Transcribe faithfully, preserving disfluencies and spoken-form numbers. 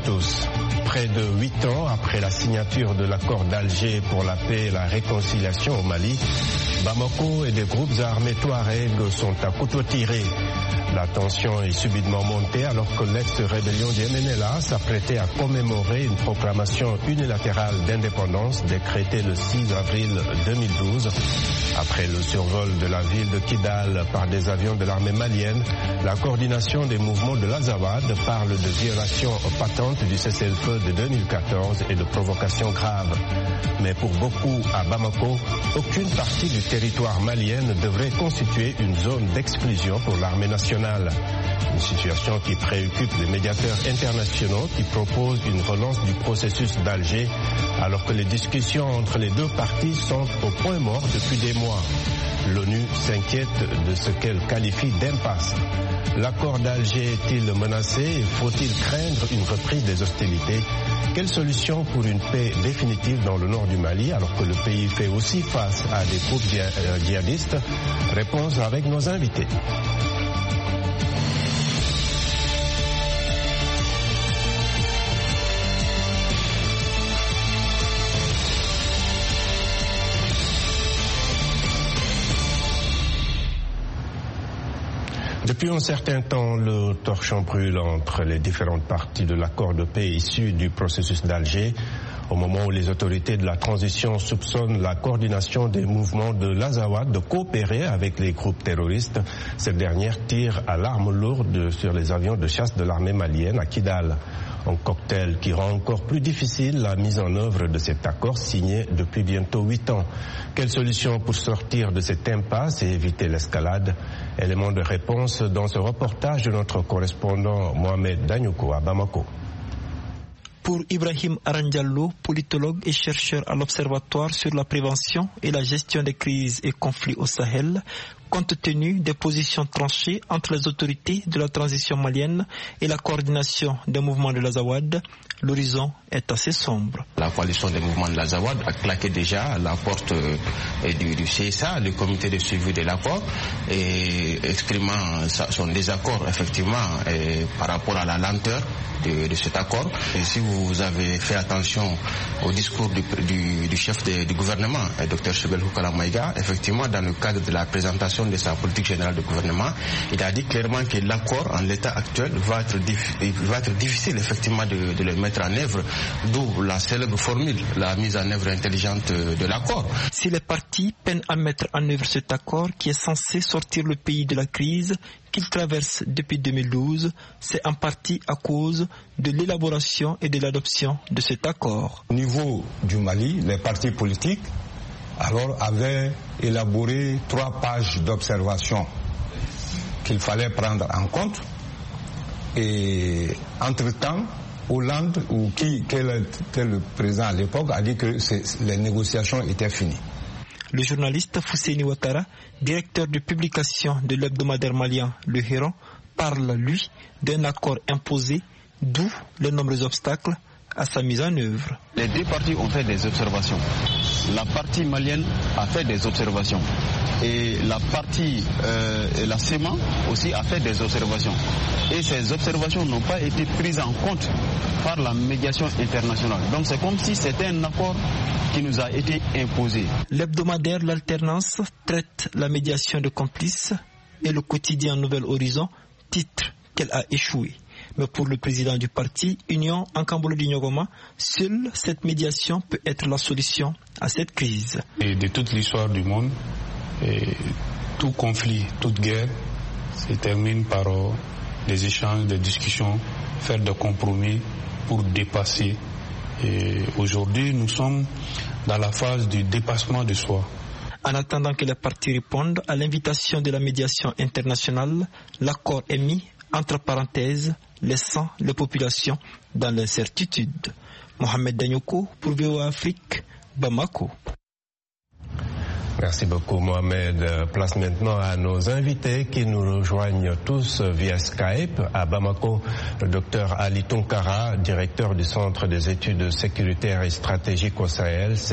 tous. Près de huit ans après la signature de l'accord d'Alger pour la paix et la réconciliation au Mali, Bamako et des groupes armés Touaregs sont à couteau tiré. La tension est subitement montée alors que l'ex-rébellion du M N L A s'apprêtait à commémorer une proclamation unilatérale d'indépendance décrétée le six avril deux mille douze. Après le survol de la ville de Kidal par des avions de l'armée malienne, la coordination des mouvements de l'Azawad parle de violation patente du cessez-le-feu de deux mille quatorze et de provocation grave. Mais pour beaucoup à Bamako, aucune partie du territoire malien ne devrait constituer une zone d'exclusion pour l'armée nationale. Une situation qui préoccupe les médiateurs internationaux qui proposent une relance du processus d'Alger alors que les discussions entre les deux parties sont au point mort depuis des mois. L'ONU s'inquiète de ce qu'elle qualifie d'impasse. L'accord d'Alger est-il menacé et faut-il craindre une reprise des hostilités? Quelle solution pour une paix définitive dans le nord du Mali alors que le pays fait aussi face à des groupes djihadistes? Réponse avec nos invités. Depuis un certain temps, le torchon brûle entre les différentes parties de l'accord de paix issu du processus d'Alger. Au moment où les autorités de la transition soupçonnent la coordination des mouvements de l'Azawad de coopérer avec les groupes terroristes, cette dernière tire à l'arme lourde sur les avions de chasse de l'armée malienne à Kidal. Un cocktail qui rend encore plus difficile la mise en œuvre de cet accord signé depuis bientôt huit ans. Quelle solution pour sortir de cette impasse et éviter l'escalade? Élément de réponse dans ce reportage de notre correspondant Mohamed Danyouko à Bamako. Pour Ibrahim Arandiallo, politologue et chercheur à l'Observatoire sur la prévention et la gestion des crises et conflits au Sahel, compte tenu des positions tranchées entre les autorités de la transition malienne et la coordination des mouvements de l'Azawad, l'horizon est assez sombre. La coalition des mouvements de l'Azawad a claqué déjà à la porte euh, du, du C S A, le comité de suivi de l'accord, et exprimant sa, son désaccord effectivement et, par rapport à la lenteur de, de cet accord. Et si vous avez fait attention au discours du, du, du chef de, du gouvernement, Dr Chebel Houkalamaïga, effectivement dans le cadre de la présentation de sa politique générale de gouvernement, il a dit clairement que l'accord en l'état actuel va être, va être difficile effectivement de, de le mettre en œuvre, d'où la célèbre formule, la mise en œuvre intelligente de l'accord. Si les partis peinent à mettre en œuvre cet accord qui est censé sortir le pays de la crise qu'il traverse depuis deux mille douze, c'est en partie à cause de l'élaboration et de l'adoption de cet accord. Au niveau du Mali, les partis politiques alors avaient élaboré trois pages d'observation qu'il fallait prendre en compte. Et entre-temps, Hollande, ou qui, quel était le président à l'époque, a dit que les négociations étaient finies. Le journaliste Fousseini Ouattara, directeur de publication de l'hebdomadaire malien Le Héron, parle, lui, d'un accord imposé, d'où les nombreux obstacles à sa mise en œuvre. Les deux parties ont fait des observations. La partie malienne a fait des observations. Et la partie, euh, la C E M A aussi a fait des observations. Et ces observations n'ont pas été prises en compte par la médiation internationale. Donc c'est comme si c'était un accord qui nous a été imposé. L'hebdomadaire L'Alternance traite la médiation de complices et le quotidien Nouvel Horizon titre qu'elle a échoué. Mais pour le président du parti, Union Ankambolo du Nyogoma, seule cette médiation peut être la solution à cette crise. Et de toute l'histoire du monde, et tout conflit, toute guerre se termine par euh, des échanges, des discussions, faire des compromis pour dépasser. Et aujourd'hui, nous sommes dans la phase du dépassement de soi. En attendant que les parties répondent à l'invitation de la médiation internationale, l'accord est mis entre parenthèses, laissant les populations dans l'incertitude. Mohamed Danyouko pour V O A Afrique, Bamako. Merci beaucoup Mohamed. Place maintenant à nos invités qui nous rejoignent tous via Skype. À Bamako, le docteur Ali Tounkara, directeur du Centre des études sécuritaires et stratégiques au Sahel,